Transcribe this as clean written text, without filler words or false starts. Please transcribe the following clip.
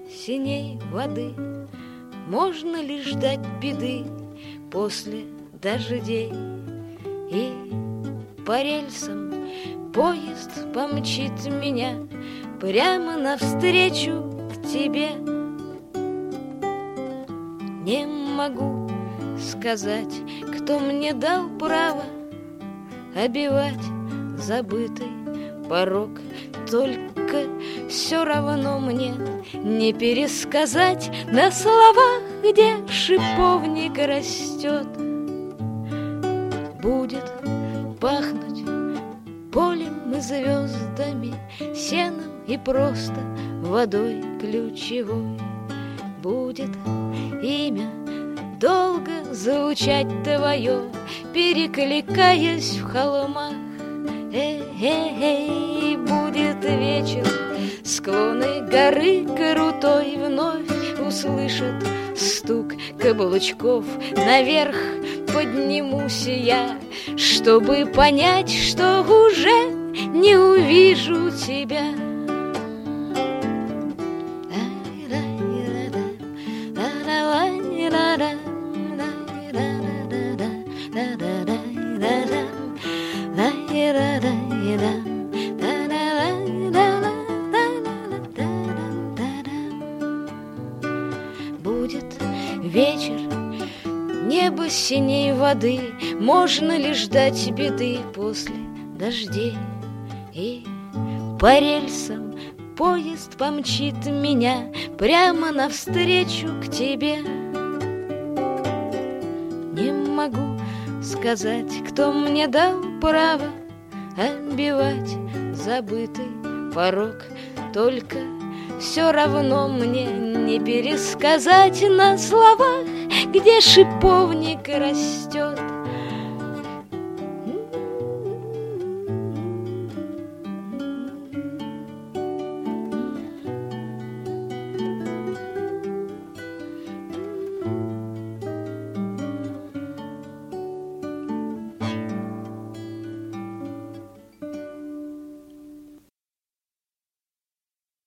синей воды. Можно ли ждать беды после дождей? И по рельсам поезд помчит меня прямо навстречу к тебе. Не могу сказать, кто мне дал право обивать забытый порог, только все равно мне не пересказать на словах, где шиповник растет. Будет пахнуть полем и звездами, сеном и просто водой ключевой. Будет имя долго звучать твое, перекликаясь в холмах. Эй, будет вечер, склоны горы крутой вновь услышат стук каблучков. Наверх поднимусь я, чтобы понять, что уже не увижу тебя. Будет вечер, небо синей воды. Можно ли ждать беды после дождей? И по рельсам поезд помчит меня прямо навстречу к тебе. Не могу сказать, кто мне дал право обивать забытый порог, только все равно мне не пересказать на словах, где шиповник растет.